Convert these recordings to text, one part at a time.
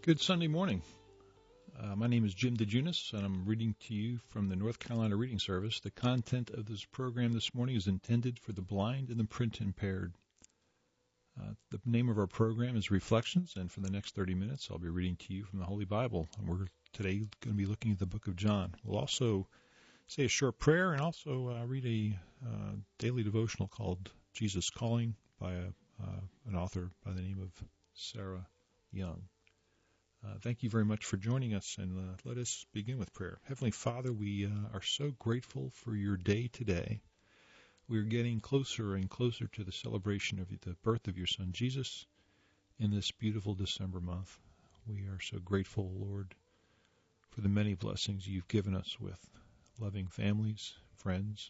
Good Sunday morning. My name is Jim DeJunis, and I'm reading to you from the North Carolina Reading Service. The content of this program this morning is intended for the blind and the print impaired. The name of our program is Reflections, and for the next 30 minutes I'll be reading to you from the Holy Bible. And we're today going to be looking at the book of John. We'll also say a short prayer and also read a daily devotional called Jesus Calling by an author by the name of Sarah Young. Thank you very much for joining us, and let us begin with prayer. Heavenly Father, we are so grateful for your day today. We are getting closer and closer to the celebration of the birth of your Son, Jesus, in this beautiful December month. We are so grateful, Lord, for the many blessings you've given us with loving families, friends.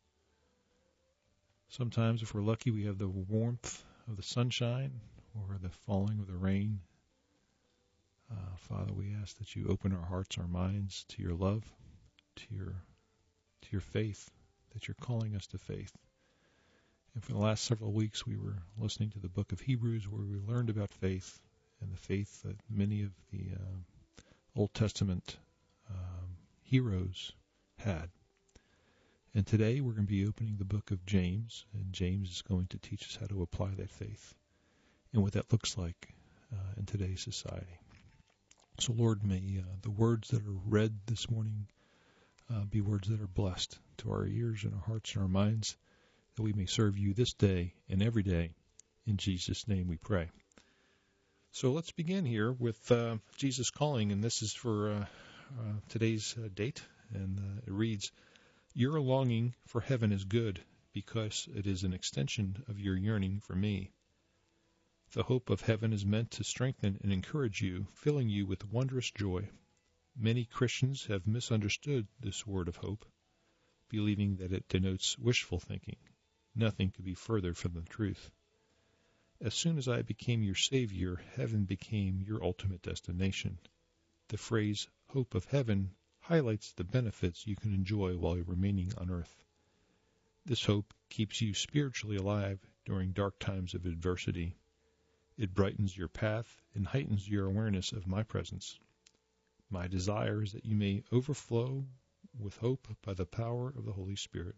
Sometimes, if we're lucky, we have the warmth of the sunshine or the falling of the rain. Father, we ask that you open our hearts, our minds to your love, to your faith, that you're calling us to faith. And for the last several weeks, we were listening to the book of Hebrews, where we learned about faith and the faith that many of the Old Testament heroes had. And today we're going to be opening the book of James, and James is going to teach us how to apply that faith and what that looks like in today's society. So, Lord, may the words that are read this morning be words that are blessed to our ears and our hearts and our minds, that we may serve you this day and every day. In Jesus' name we pray. So let's begin here with Jesus Calling, and this is for today's date, and it reads, "Your longing for heaven is good, because it is an extension of your yearning for me. The hope of heaven is meant to strengthen and encourage you, filling you with wondrous joy. Many Christians have misunderstood this word of hope, believing that it denotes wishful thinking. Nothing could be further from the truth. As soon as I became your Savior, heaven became your ultimate destination. The phrase hope of heaven highlights the benefits you can enjoy while you're remaining on earth. This hope keeps you spiritually alive during dark times of adversity. It brightens your path and heightens your awareness of my presence. My desire is that you may overflow with hope by the power of the Holy Spirit."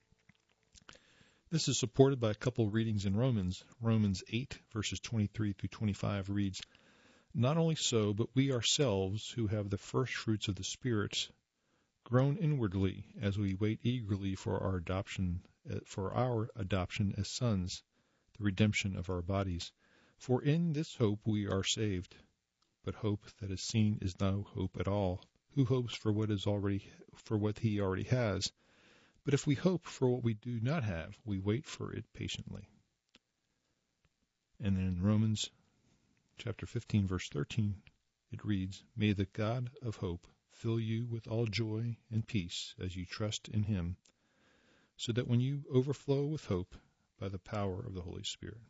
This is supported by a couple of readings in Romans. Romans 8, verses 23 through 25 reads, "Not only so, but we ourselves, who have the first fruits of the Spirit, groan inwardly as we wait eagerly for our adoption as sons, the redemption of our bodies. For in this hope we are saved. But hope that is seen is no hope at all. Who hopes for what he already has? But if we hope for what we do not have, we wait for it patiently." And then in Romans chapter 15, verse 13, it reads, "May the God of hope fill you with all joy and peace as you trust in him, so that when you overflow with hope by the power of the Holy Spirit."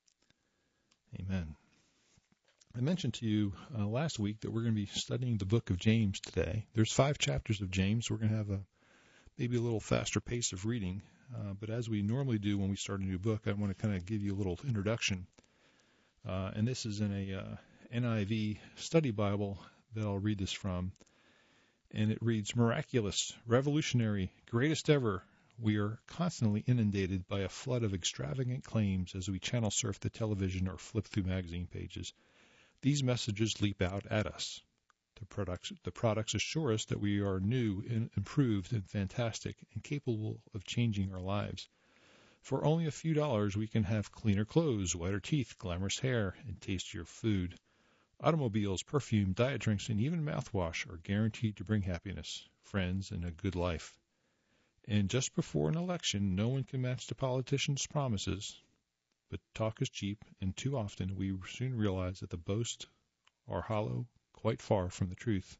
Amen. I mentioned to you last week that we're going to be studying the book of James today. There's 5 chapters of James. We're going to have maybe a little faster pace of reading, but as we normally do when we start a new book, I want to kind of give you a little introduction. And this is in a NIV study Bible that I'll read this from. And it reads, "Miraculous, revolutionary, greatest ever. We are constantly inundated by a flood of extravagant claims as we channel surf the television or flip through magazine pages. These messages leap out at us. The products assure us that we are new and improved and fantastic and capable of changing our lives. For only a few dollars, we can have cleaner clothes, whiter teeth, glamorous hair, and tastier food. Automobiles, perfume, diet drinks, and even mouthwash are guaranteed to bring happiness, friends, and a good life. And just before an election, no one can match the politician's promises. But talk is cheap, and too often we soon realize that the boasts are hollow, quite far from the truth.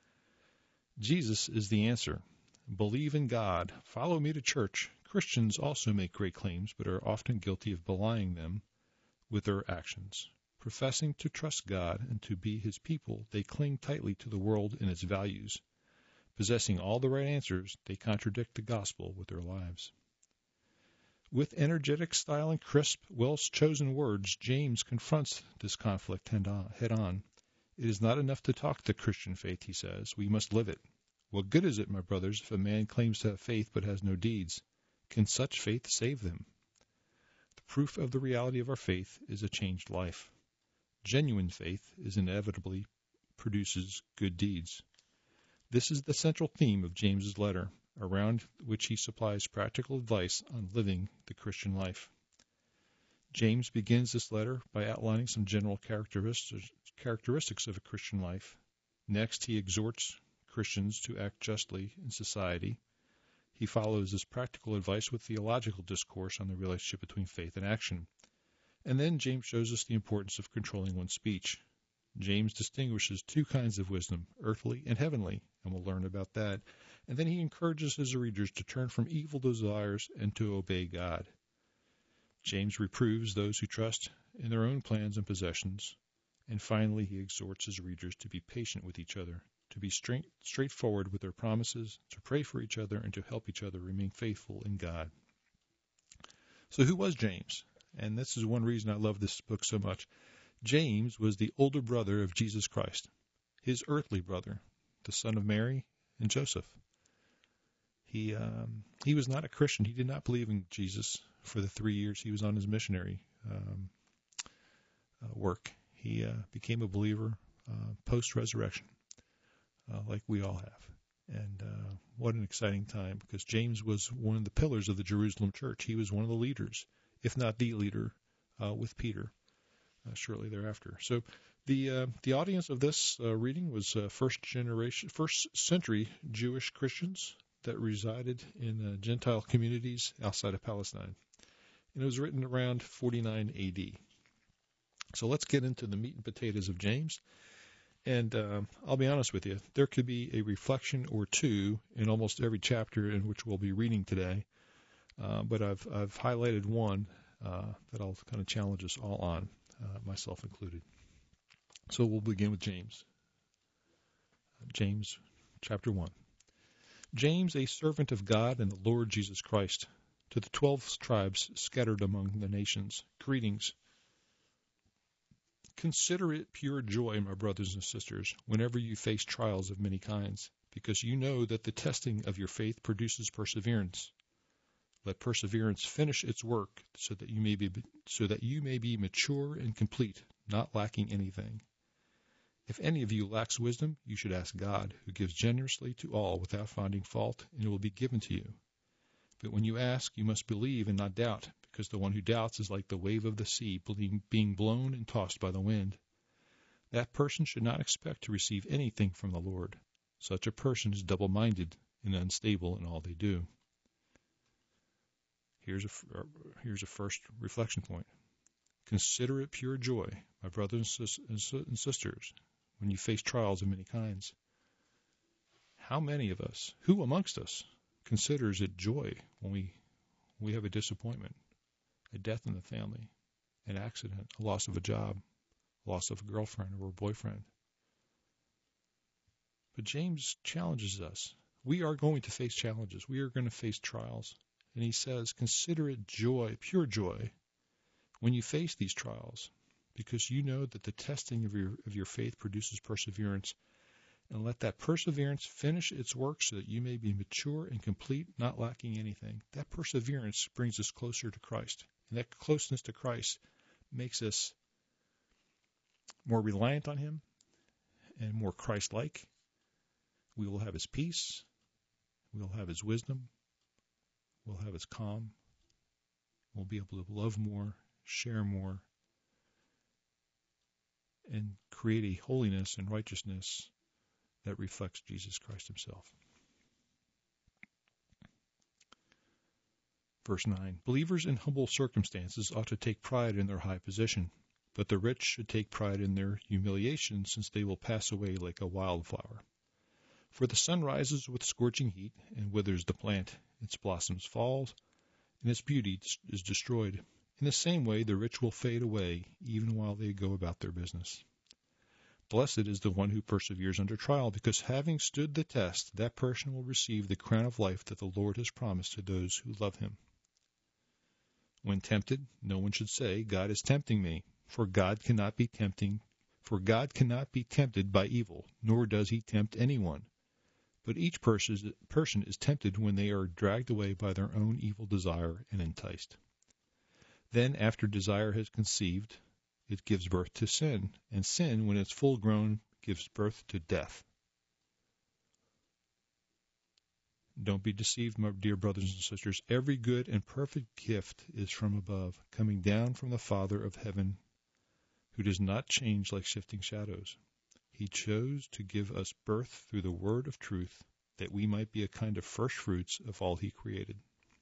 Jesus is the answer. Believe in God. Follow me to church. Christians also make great claims, but are often guilty of belying them with their actions. Professing to trust God and to be his people, they cling tightly to the world and its values. Possessing all the right answers, they contradict the gospel with their lives. With energetic style and crisp, well-chosen words, James confronts this conflict head-on. It is not enough to talk the Christian faith, he says. We must live it. What good is it, my brothers, if a man claims to have faith but has no deeds? Can such faith save them? The proof of the reality of our faith is a changed life. Genuine faith inevitably produces good deeds. This is the central theme of James's letter, around which he supplies practical advice on living the Christian life. James begins this letter by outlining some general characteristics of a Christian life. Next, he exhorts Christians to act justly in society. He follows this practical advice with theological discourse on the relationship between faith and action. And then James shows us the importance of controlling one's speech. James distinguishes two kinds of wisdom, earthly and heavenly, and we'll learn about that. And then he encourages his readers to turn from evil desires and to obey God. James reproves those who trust in their own plans and possessions. And finally, he exhorts his readers to be patient with each other, to be straightforward with their promises, to pray for each other, and to help each other remain faithful in God. So who was James? And this is one reason I love this book so much. James was the older brother of Jesus Christ, his earthly brother, the son of Mary and Joseph. He was not a Christian. He did not believe in Jesus for the 3 years he was on his missionary work. He became a believer post-resurrection, like we all have. And what an exciting time, because James was one of the pillars of the Jerusalem church. He was one of the leaders, if not the leader, with Peter shortly thereafter. So the audience of this reading was first century Jewish Christians that resided in Gentile communities outside of Palestine. And it was written around 49 AD. So let's get into the meat and potatoes of James. And I'll be honest with you, there could be a reflection or two in almost every chapter in which we'll be reading today. But I've highlighted one that I'll kind of challenge us all on, myself included. So we'll begin with James. James chapter 1. James, a servant of God and the Lord Jesus Christ, to the 12 tribes scattered among the nations, greetings. Consider it pure joy, my brothers and sisters, whenever you face trials of many kinds, because you know that the testing of your faith produces perseverance. Let perseverance finish its work, so that you may be mature and complete, not lacking anything. If any of you lacks wisdom, you should ask God, who gives generously to all without finding fault, and it will be given to you. But when you ask, you must believe and not doubt, because the one who doubts is like the wave of the sea being blown and tossed by the wind. That person should not expect to receive anything from the Lord. Such a person is double-minded and unstable in all they do. Here's a first reflection point. Consider it pure joy, my brothers and sisters, when you face trials of many kinds. How many of us, who amongst us, considers it joy when we have a disappointment, a death in the family, an accident, a loss of a job, loss of a girlfriend or a boyfriend? But James challenges us. We are going to face challenges. We are going to face trials. And he says, consider it joy, pure joy, when you face these trials, because you know that the testing of your faith produces perseverance. And let that perseverance finish its work so that you may be mature and complete, not lacking anything. That perseverance brings us closer to Christ. And that closeness to Christ makes us more reliant on him and more Christ-like. We will have his peace. We'll have his wisdom. We'll have his calm. We'll be able to love more, share more, and create a holiness and righteousness that reflects Jesus Christ himself. Verse 9, believers in humble circumstances ought to take pride in their high position, but the rich should take pride in their humiliation, since they will pass away like a wildflower. For the sun rises with scorching heat and withers the plant, its blossoms fall, and its beauty is destroyed. In the same way, the rich will fade away, even while they go about their business. Blessed is the one who perseveres under trial, because having stood the test, that person will receive the crown of life that the Lord has promised to those who love him. When tempted, no one should say, God is tempting me, for God cannot be tempted For God cannot be tempted by evil, nor does he tempt anyone. But each person is tempted when they are dragged away by their own evil desire and enticed. Then, after desire has conceived, it gives birth to sin, and sin, when it's full grown, gives birth to death. Don't be deceived, my dear brothers and sisters. Every good and perfect gift is from above, coming down from the Father of heaven, who does not change like shifting shadows. He chose to give us birth through the word of truth, that we might be a kind of first fruits of all he created.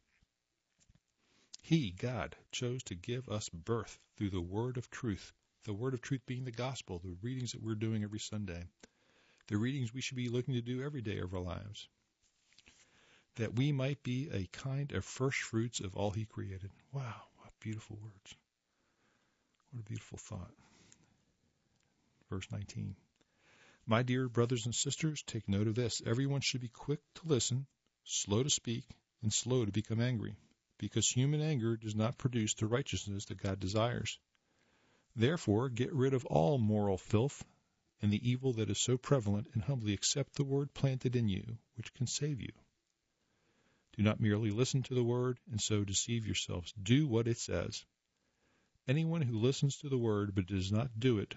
He, God, chose to give us birth through the word of truth being the gospel, the readings that we're doing every Sunday, the readings we should be looking to do every day of our lives, that we might be a kind of first fruits of all he created. Wow, what beautiful words. What a beautiful thought. Verse 19. My dear brothers and sisters, take note of this. Everyone should be quick to listen, slow to speak, and slow to become angry, because human anger does not produce the righteousness that God desires. Therefore, get rid of all moral filth and the evil that is so prevalent, and humbly accept the word planted in you, which can save you. Do not merely listen to the word and so deceive yourselves. Do what it says. Anyone who listens to the word but does not do it,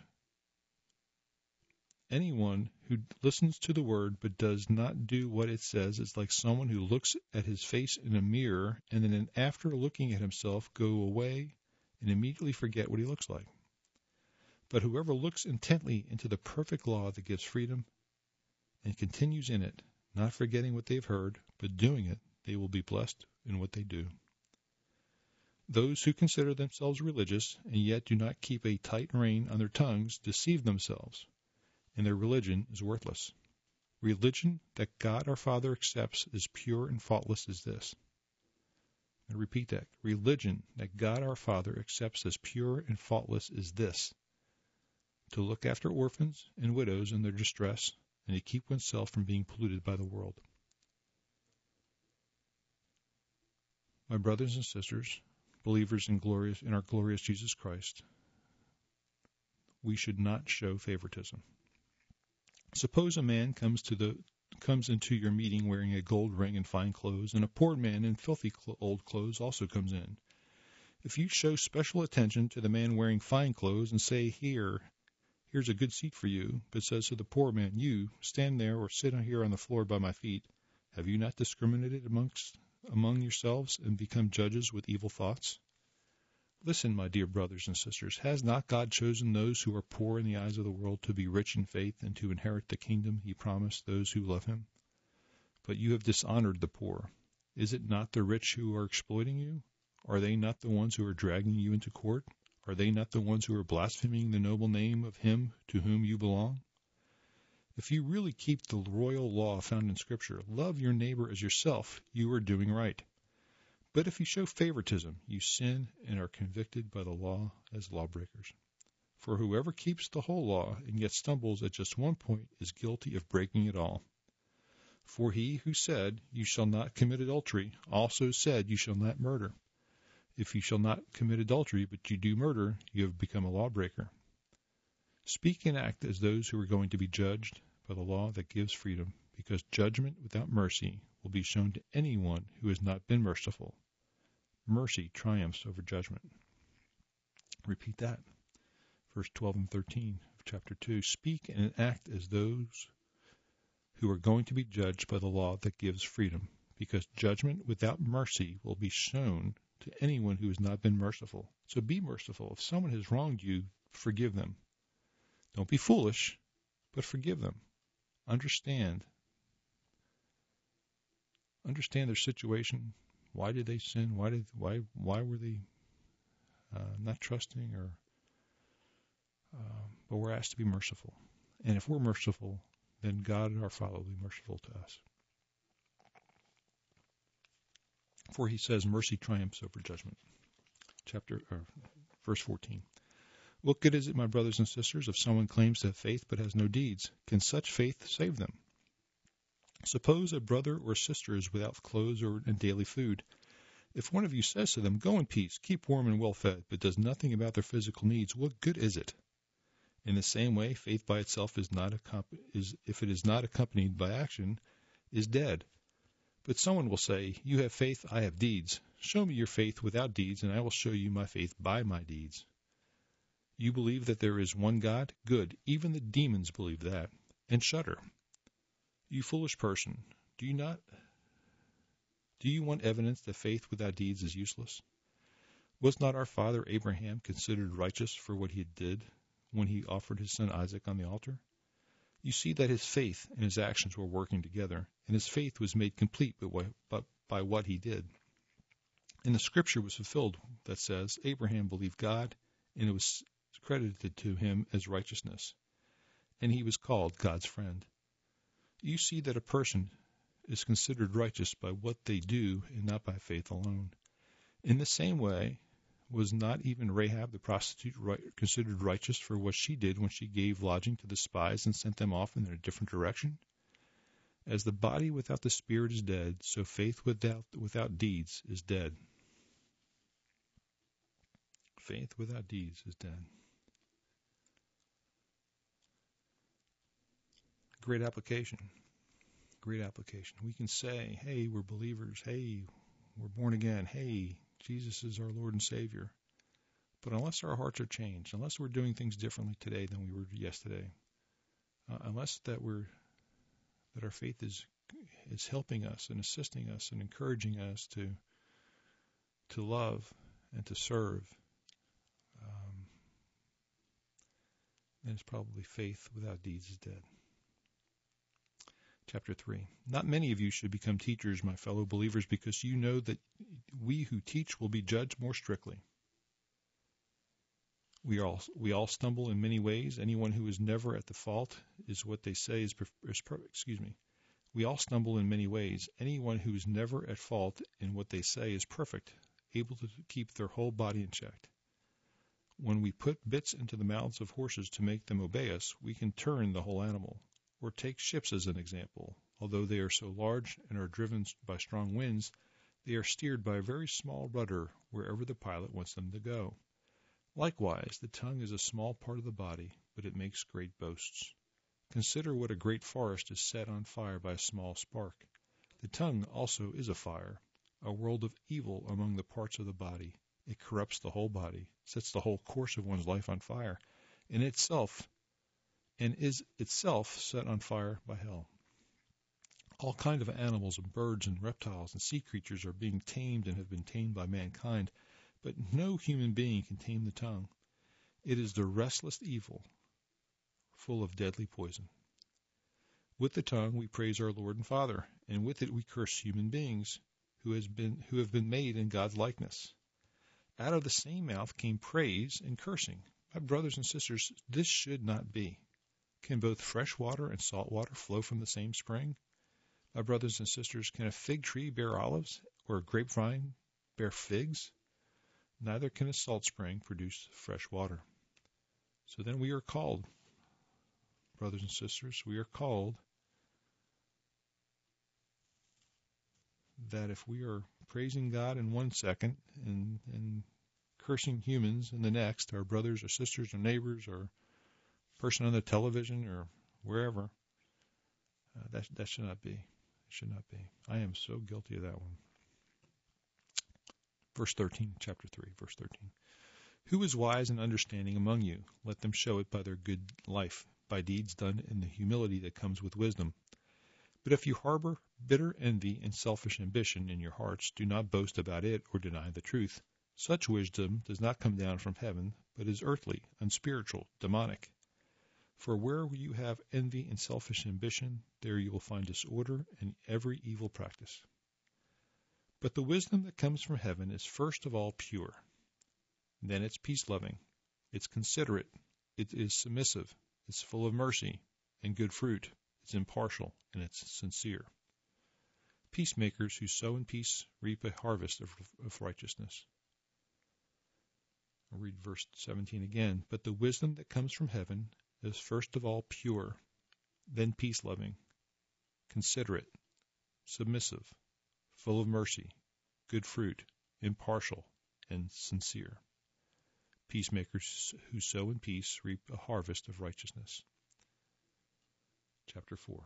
anyone who listens to the word but does not do what it says is like someone who looks at his face in a mirror and then after looking at himself go away and immediately forget what he looks like. But whoever looks intently into the perfect law that gives freedom and continues in it, not forgetting what they've heard, but doing it, they will be blessed in what they do. Those who consider themselves religious and yet do not keep a tight rein on their tongues deceive themselves, and their religion is worthless. Religion that God our Father accepts as pure and faultless is this. I repeat that. Religion that God our Father accepts as pure and faultless is this: to look after orphans and widows in their distress, and to keep oneself from being polluted by the world. My brothers and sisters, believers in our glorious Jesus Christ, we should not show favoritism. Suppose a man comes into your meeting wearing a gold ring and fine clothes, and a poor man in filthy old clothes also comes in. If you show special attention to the man wearing fine clothes and say, here's a good seat for you, but says to the poor man, you stand there or sit here on the floor by my feet, have you not discriminated among yourselves and become judges with evil thoughts? Listen, my dear brothers and sisters, has not God chosen those who are poor in the eyes of the world to be rich in faith and to inherit the kingdom he promised those who love him? But you have dishonored the poor. Is it not the rich who are exploiting you? Are they not the ones who are dragging you into court? Are they not the ones who are blaspheming the noble name of him to whom you belong? If you really keep the royal law found in Scripture, love your neighbor as yourself, you are doing right. But if you show favoritism, you sin and are convicted by the law as lawbreakers. For whoever keeps the whole law and yet stumbles at just one point is guilty of breaking it all. For he who said, you shall not commit adultery, also said, you shall not murder. If you shall not commit adultery, but you do murder, you have become a lawbreaker. Speak and act as those who are going to be judged by the law that gives freedom, because judgment without mercy will be shown to anyone who has not been merciful. Mercy triumphs over judgment. Repeat that. Verse 12 and 13 of chapter 2. Speak and act as those who are going to be judged by the law that gives freedom, because judgment without mercy will be shown to anyone who has not been merciful. So be merciful. If someone has wronged you, forgive them. Don't be foolish, but forgive them. Understand their situation. Why did they sin? Why were they not trusting? But we're asked to be merciful. And if we're merciful, then God our Father will be merciful to us. For he says, mercy triumphs over judgment. Verse 14. What good is it, my brothers and sisters, if someone claims to have faith but has no deeds? Can such faith save them? Suppose a brother or sister is without clothes and daily food. If one of you says to them, go in peace, keep warm and well fed, but does nothing about their physical needs, what good is it? In the same way, faith by itself if it is not accompanied by action, is dead. But someone will say, "You have faith, I have deeds. Show me your faith without deeds, and I will show you my faith by my deeds." You believe that there is one God? Good. Even the demons believe that, and shudder. You foolish person, do you want evidence that faith without deeds is useless? Was not our father Abraham considered righteous for what he did when he offered his son Isaac on the altar? You see that his faith and his actions were working together, and his faith was made complete by what he did. And the scripture was fulfilled that says, Abraham believed God, and it was credited to him as righteousness, and he was called God's friend. You see that a person is considered righteous by what they do and not by faith alone. In the same way, was not even Rahab the prostitute considered righteous for what she did when she gave lodging to the spies and sent them off in a different direction? As the body without the spirit is dead, so faith without deeds is dead. Faith without deeds is dead. Great application. Great application. We can say, hey, we're believers. Hey, we're born again. Hey, Jesus is our Lord and Savior. But unless our hearts are changed, unless we're doing things differently today than we were yesterday, unless that our faith is helping us and assisting us and encouraging us to love and to serve, then it's probably faith without deeds is dead. Chapter 3. Not many of you should become teachers, my fellow believers, because you know that we who teach will be judged more strictly. We all stumble in many ways. Anyone who is never at the fault is what they say is We all stumble in many ways. Anyone who is never at fault in what they say is perfect, able to keep their whole body in check. When we put bits into the mouths of horses to make them obey us, we can turn the whole animal. Or take ships as an example. Although they are so large and are driven by strong winds, they are steered by a very small rudder wherever the pilot wants them to go. Likewise, the tongue is a small part of the body, but it makes great boasts. Consider what a great forest is set on fire by a small spark. The tongue also is a fire, a world of evil among the parts of the body. It corrupts the whole body, sets the whole course of one's life on fire, and is itself set on fire by hell. All kinds of animals and birds and reptiles and sea creatures are being tamed and have been tamed by mankind, but no human being can tame the tongue. It is the restless evil, full of deadly poison. With the tongue we praise our Lord and Father, and with it we curse human beings who have been made in God's likeness. Out of the same mouth came praise and cursing. My brothers and sisters, this should not be. Can both fresh water and salt water flow from the same spring? My brothers and sisters, can a fig tree bear olives, or a grapevine bear figs? Neither can a salt spring produce fresh water. So then we are called, brothers and sisters, we are called that if we are praising God in 1 second and cursing humans in the next, our brothers or sisters or neighbors or person on the television or wherever, that should not be. It should not be. I am so guilty of that one. Verse 13, chapter 3, verse 13. Who is wise and understanding among you? Let them show it by their good life, by deeds done in the humility that comes with wisdom. But if you harbor bitter envy and selfish ambition in your hearts, do not boast about it or deny the truth. Such wisdom does not come down from heaven, but is earthly, unspiritual, demonic. For where you have envy and selfish ambition, there you will find disorder and every evil practice. But the wisdom that comes from heaven is first of all pure. Then it's peace-loving, it's considerate, it is submissive, it's full of mercy and good fruit, it's impartial, and it's sincere. Peacemakers who sow in peace reap a harvest of righteousness. I'll read verse 17 again. But the wisdom that comes from heaven is first of all pure, then peace-loving, considerate, submissive, full of mercy, good fruit, impartial, and sincere. Peacemakers who sow in peace reap a harvest of righteousness. Chapter 4.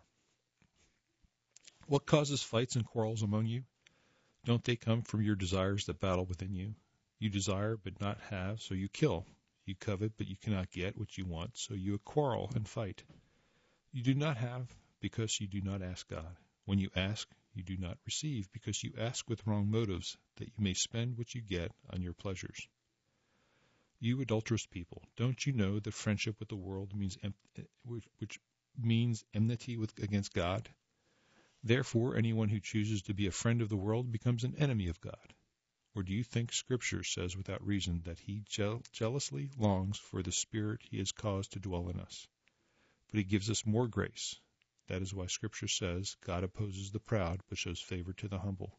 What causes fights and quarrels among you? Don't they come from your desires that battle within you? You desire but not have, so you kill. You covet but you cannot get what you want, so you quarrel and fight. You do not have because you do not ask God. When you ask, you do not receive because you ask with wrong motives, that you may spend what you get on your pleasures. You adulterous people, don't you know that friendship with the world means which means enmity against God? Therefore, anyone who chooses to be a friend of the world becomes an enemy of God. Or do you think Scripture says without reason that he jealously longs for the Spirit he has caused to dwell in us? But he gives us more grace. That is why Scripture says, God opposes the proud, but shows favor to the humble.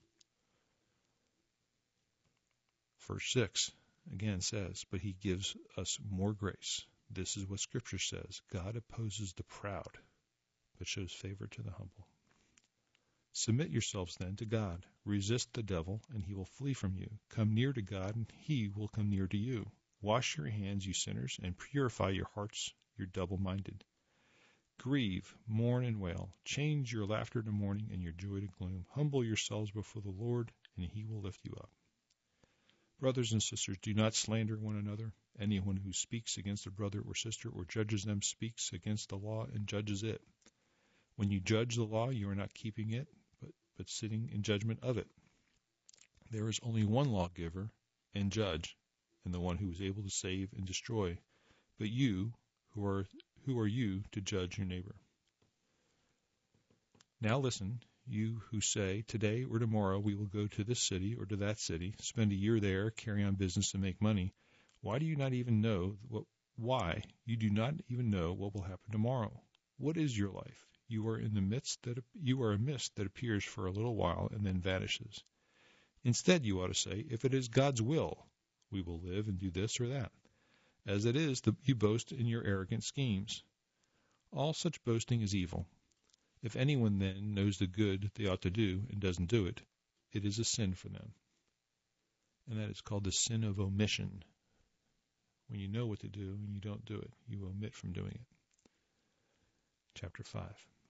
Verse 6 again says, but he gives us more grace. This is what Scripture says, God opposes the proud, but shows favor to the humble. Submit yourselves then to God. Resist the devil, and he will flee from you. Come near to God, and he will come near to you. Wash your hands, you sinners, and purify your hearts, you double-minded. Grieve, mourn, and wail. Change your laughter to mourning and your joy to gloom. Humble yourselves before the Lord, and he will lift you up. Brothers and sisters, do not slander one another. Anyone who speaks against a brother or sister or judges them speaks against the law and judges it. When you judge the law, you are not keeping it, but sitting in judgment of it. There is only one lawgiver and judge, and the one who is able to save and destroy. But you, who are you to judge your neighbor? Now listen, you who say, today or tomorrow we will go to this city or to that city, spend a year there, carry on business and make money. Why do you not even know why? You do not even know what will happen tomorrow. What is your life? You are a mist that appears for a little while and then vanishes. Instead, you ought to say, if it is God's will, we will live and do this or that. As it is, you boast in your arrogant schemes. All such boasting is evil. If anyone then knows the good they ought to do and doesn't do it, it is a sin for them. And that is called the sin of omission. When you know what to do and you don't do it, you omit from doing it. Chapter 5.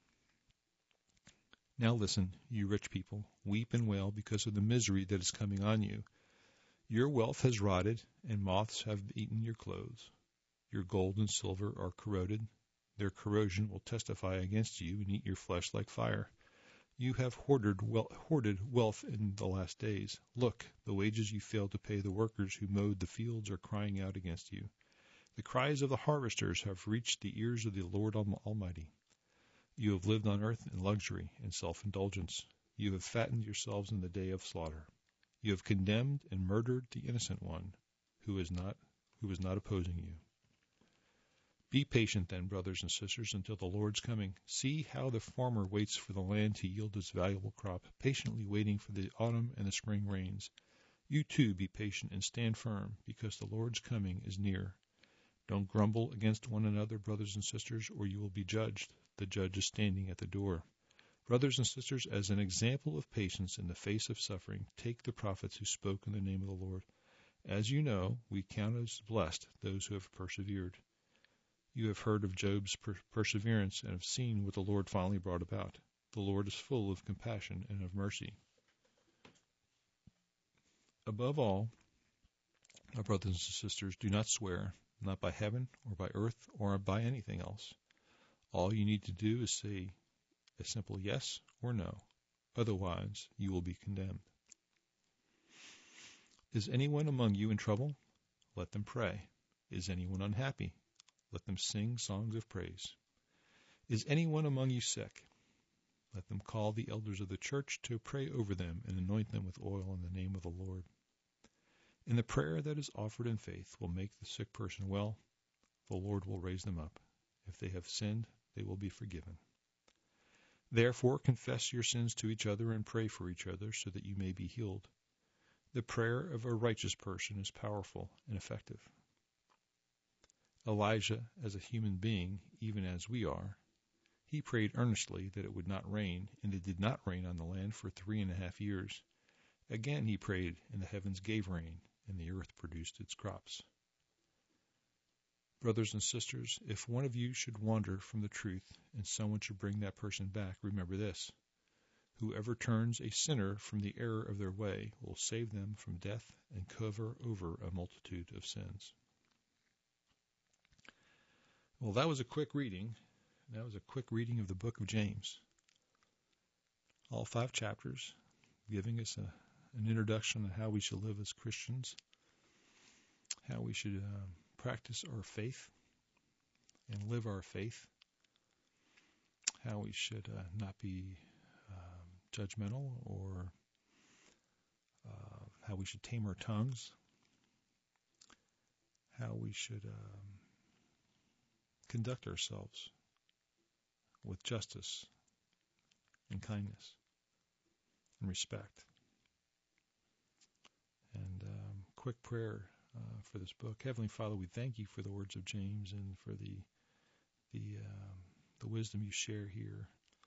Now listen, you rich people, weep and wail because of the misery that is coming on you. Your wealth has rotted, and moths have eaten your clothes. Your gold and silver are corroded. Their corrosion will testify against you and eat your flesh like fire. You have hoarded wealth in the last days. Look, the wages you failed to pay the workers who mowed the fields are crying out against you. The cries of the harvesters have reached the ears of the Lord Almighty. You have lived on earth in luxury and self-indulgence. You have fattened yourselves in the day of slaughter. You have condemned and murdered the innocent one who is not opposing you. Be patient then, brothers and sisters, until the Lord's coming. See how the farmer waits for the land to yield its valuable crop, patiently waiting for the autumn and the spring rains. You too be patient and stand firm, because the Lord's coming is near. Don't grumble against one another, brothers and sisters, or you will be judged. The judge is standing at the door. Brothers and sisters, as an example of patience in the face of suffering, take the prophets who spoke in the name of the Lord. As you know, we count as blessed those who have persevered. You have heard of Job's perseverance and have seen what the Lord finally brought about. The Lord is full of compassion and of mercy. Above all, my brothers and sisters, do not swear, not by heaven or by earth or by anything else. All you need to do is say a simple yes or no. Otherwise, you will be condemned. Is anyone among you in trouble? Let them pray. Is anyone unhappy? Let them sing songs of praise. Is anyone among you sick? Let them call the elders of the church to pray over them and anoint them with oil in the name of the Lord. And the prayer that is offered in faith will make the sick person well. The Lord will raise them up. If they have sinned, they will be forgiven. Therefore, confess your sins to each other and pray for each other so that you may be healed. The prayer of a righteous person is powerful and effective. Elijah, as a human being, even as we are, he prayed earnestly that it would not rain, and it did not rain on the land for 3.5 years. Again he prayed, and the heavens gave rain, and the earth produced its crops. Brothers and sisters, if one of you should wander from the truth and someone should bring that person back, remember this. Whoever turns a sinner from the error of their way will save them from death and cover over a multitude of sins. Well, that was a quick reading. That was a quick reading of the book of James. All 5 chapters, giving us an introduction on how we should live as Christians, how we should practice our faith and live our faith, how we should not be judgmental, or how we should tame our tongues, how we should conduct ourselves with justice and kindness and respect. And quick prayer for this book. Heavenly Father, we thank you for the words of James and for the wisdom you share here.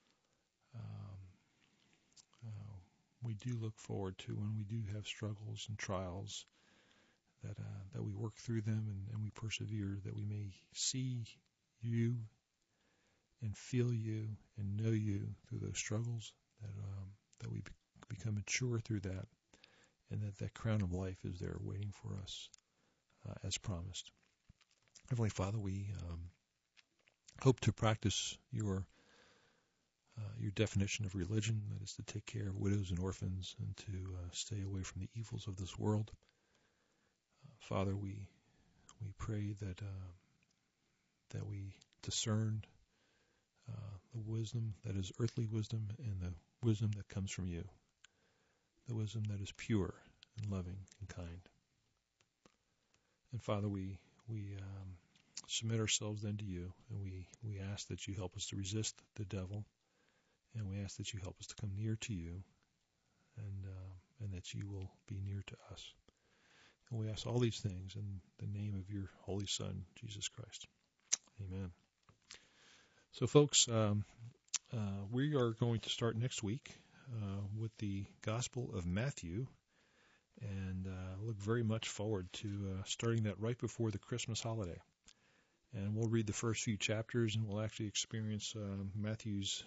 We do look forward to when we do have struggles and trials that we work through them and we persevere, that we may see you and feel you and know you through those struggles, that we become mature through that, and that crown of life is there waiting for us as promised. Heavenly Father, we hope to practice your definition of religion, that is to take care of widows and orphans and to stay away from the evils of this world. Father, we pray that we discern the wisdom that is earthly wisdom and the wisdom that comes from you, the wisdom that is pure and loving and kind. And Father, we submit ourselves then to you, and we ask that you help us to resist the devil, and we ask that you help us to come near to you, and that you will be near to us. And we ask all these things in the name of your Holy Son, Jesus Christ. Amen. So, folks, we are going to start next week with the Gospel of Matthew, and look very much forward to starting that right before the Christmas holiday. And we'll read the first few chapters, and we'll actually experience Matthew's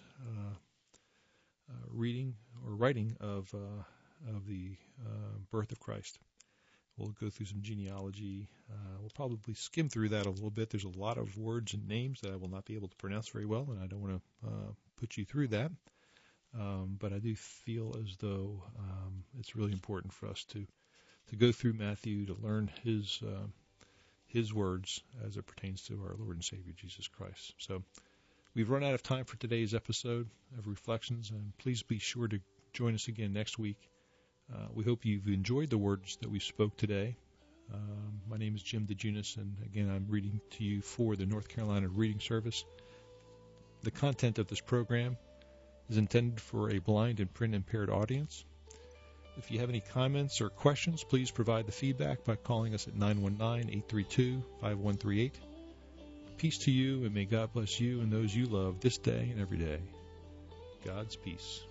reading or writing of the birth of Christ. We'll go through some genealogy. We'll probably skim through that a little bit. There's a lot of words and names that I will not be able to pronounce very well, and I don't want to put you through that. But I do feel as though it's really important for us to go through Matthew, to learn his words as it pertains to our Lord and Savior Jesus Christ. So we've run out of time for today's episode of Reflections, and please be sure to join us again next week. We hope you've enjoyed the words that we spoke today. My name is Jim DeJunis, and again, I'm reading to you for the North Carolina Reading Service. The content of this program is intended for a blind and print-impaired audience. If you have any comments or questions, please provide the feedback by calling us at 919-832-5138. Peace to you, and may God bless you and those you love this day and every day. God's peace.